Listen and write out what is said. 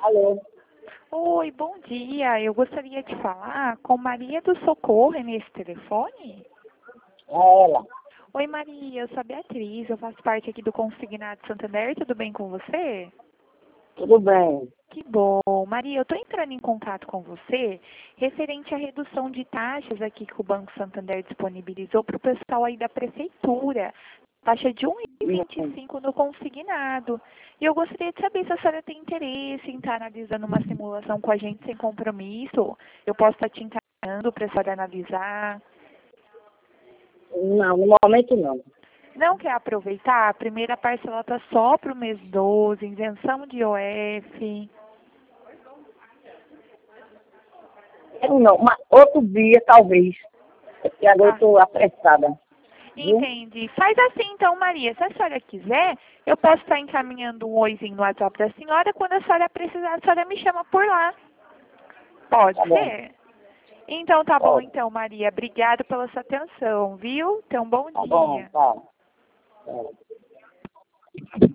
Alô? Oi, bom dia. Eu gostaria de falar com Maria do Socorro nesse telefone. É ela. Oi, Maria, eu sou a Beatriz, eu faço parte aqui do Consignado Santander, tudo bem com você? Tudo bem? Que bom. Maria, eu estou entrando em contato com você referente à redução de taxas aqui que o Banco Santander disponibilizou para o pessoal aí da prefeitura. Taxa de Não. 1,25 no consignado. E eu gostaria de saber se a senhora tem interesse em estar analisando uma simulação com a gente sem compromisso. Eu posso estar te encaminhando para a senhora analisar. Não, no momento não. Não quer aproveitar? A primeira parcela está só para o mês 12, isenção de IOF. Eu não, mas outro dia talvez. Porque agora eu Ah, estou apressada. Viu? entendi. Faz assim então, Maria. Se a senhora quiser, eu posso estar encaminhando um oizinho no WhatsApp da senhora. Quando a senhora precisar, a senhora me chama por lá. Pode Tá bom. ser? Então tá bom Pode. então, Maria. Obrigada pela sua atenção, viu? Então, bom Tá bom, dia. tá. É.